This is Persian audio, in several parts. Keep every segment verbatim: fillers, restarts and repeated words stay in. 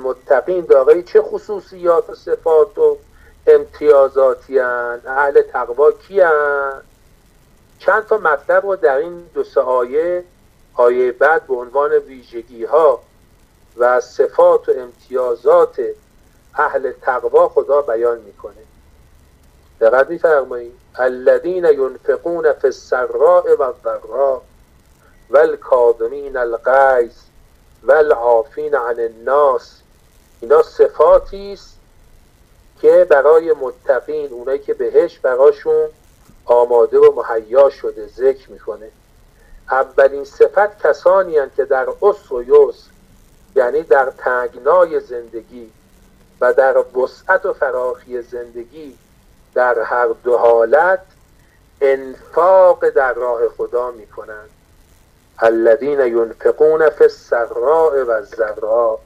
متقین دارای چه خصوصیات و صفات و امتیازاتی هن؟ اهل تقوا کی هن؟ چند تا مطلب رو در این دو سه آیه آیه بعد به عنوان ویژگی ها و صفات و امتیازات اهل تقوا خدا بیان میکنه. دقت می‌فرمایید الذین ينفقون فی السراء والضراء والکاظمین الغیظ والعافین عن الناس. اینا صفاتی است که برای متقین، اونایی که بهش براشون آماده و مهیا شده، ذکر میکنه. اولین صفت کسانی هستند که در عسر و یسر، یعنی در تنگنای زندگی و در وسعت و فراخی زندگی، در هر دو حالت انفاق در راه خدا میکنند. الذین ینفقون فی السراء و الضراء.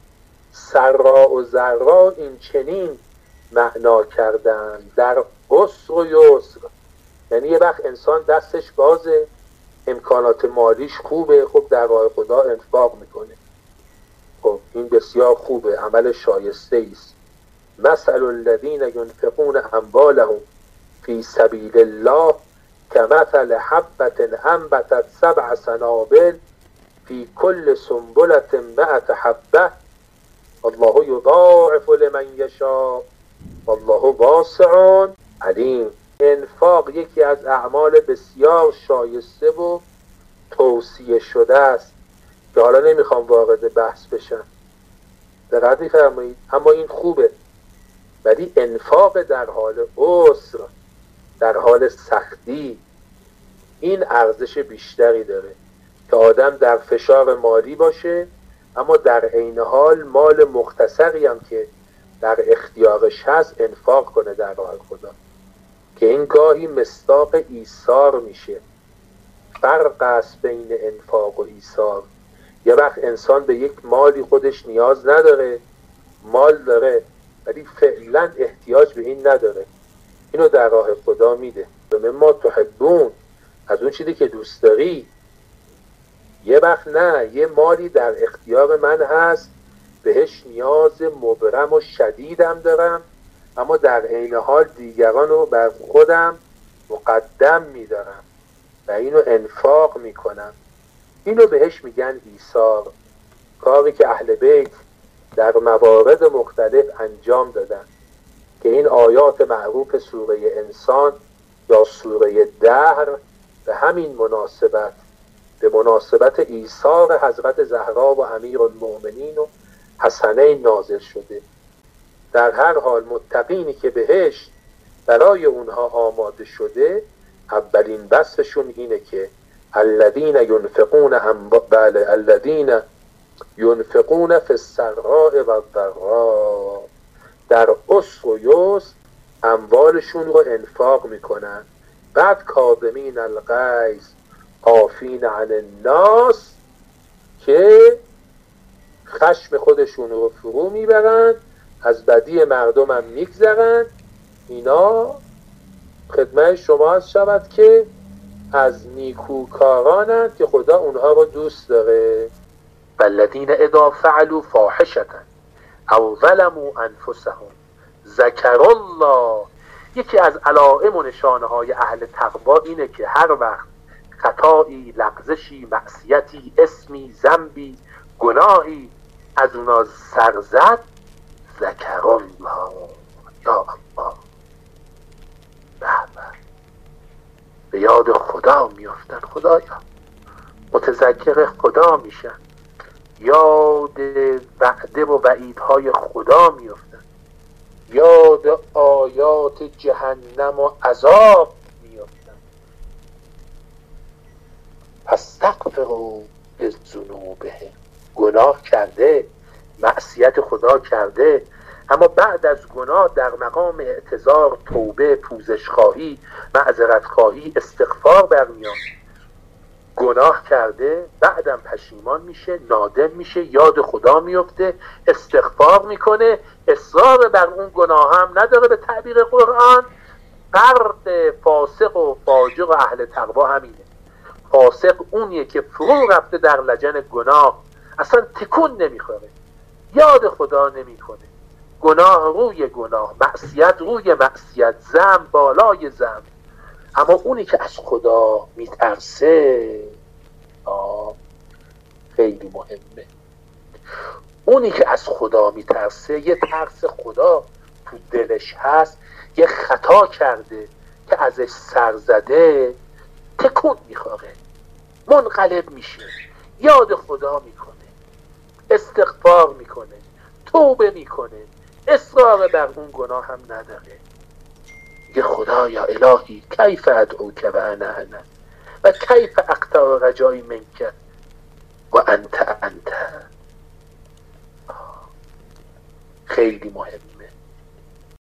سراء و ضراء این چنین معنا کردن در عسر و یسر، یعنی یه وقت انسان دستش بازه، امکانات مالیش خوبه، خب در راه خدا انفاق میکنه. خب این بسیار خوبه، عمل شایسته است. مثل الذین ینفقون اموالهم فی سبیل الله کمثل حبة انبتت سبع سنابل فی کل سنبلة مئة حبة الله یضاعف لمن یشاء والله واسع علیم. انفاق یکی از اعمال بسیار شایسته و توصیه شده است که حالا نمیخوام وارد بحث بشم، دقت می‌فرمایید، اما این خوبه. ولی انفاق در حال عسر، در حال سختی، این ارزش بیشتری داره که آدم در فشار مالی باشه اما در عین حال مال مختصری هم که در اختیارش هست انفاق کنه در راه خدا، که این گاهی مصداق ایثار میشه. فرق است بین انفاق و ایثار. یه وقت انسان به یک مالی خودش نیاز نداره، مال داره ولی فعلا احتیاج به این نداره، اینو در راه خدا میده. به ما تحبون، از اون چیزی که دوست داری. یه وقت نه، یه مالی در اختیار من هست، بهش نیاز مبرم و شدیدم دارم، اما در عین حال دیگران رو بر خودم مقدم میدارم و اینو انفاق میکنم. اینو بهش میگن ایثار، کاری که اهل بیت در موارد مختلف انجام دادن که این آیات معروف سوره انسان یا سوره دهر به همین مناسبت، به مناسبت ایثار حضرت زهرا و امیرالمؤمنین و حسنین نازل شده. در هر حال متقینی که بهشت برای اونها آماده شده، اولین وصفشون اینه که الذین ینفقون هم بله الذین ینفقون فی السراء و الضراء، در عسر و یسر اموالشون رو انفاق میکنن. بعد کاظمین الغیظ عافین عن الناس، که خشم خودشون رو فرو میبرن، از بدی مردم هم میگذرن. اینا خدمت شما از شود که از نیکوکارانند که خدا اونها رو دوست داره. والذین اذا فعلوا فاحشة او ظلموا انفسهم ذکروا الله. یکی از علائم و نشانه های اهل تقوا اینه که هر وقت خطایی، لغزشی، معصیتی، اسمی، ذنبی، گناهی از اونا سر زد، ذکر الله، یا الله، به یاد خدا میافتن، خدایا، متذکر خدا میشن، یاد وعده و وعیدهای خدا میافتن، یاد آیات جهنم و عذاب میافتن. فاستغفروا لذنوبهم، گناه کرده، معصیت خدا کرده، اما بعد از گناه در مقام اعتذار، توبه، پوزش خواهی، معذرت خواهی، استغفار برمیاد. گناه کرده، بعدم پشیمان میشه، نادم میشه، یاد خدا میفته، استغفار میکنه، اصرار بر اون گناه هم نداره. به تعبیر قرآن فرق فاسق و فاجر و اهل تقوا همینه. فاسق اونیه که فرو رفته در لجن گناه، اصلا تکون نمیخوره، یاد خدا نمیکنه، گناه روی گناه، معصیت روی معصیت، ذنب بالای ذنب. اما اونی که از خدا میترسه خیلی مهمه. اونی که از خدا میترسه، یه ترس خدا تو دلش هست، یه خطا کرده که ازش سر زده، تکون میخوره، منقلب میشه، یاد خدا میکنه، استغفار میکنه، توبه میکنه، اصرار بر اون گناه هم نداره. یه خدایا الهی کیف ادعوک و انا انا و کیف اقطع رجای منک و انت انت. خیلی مهمه.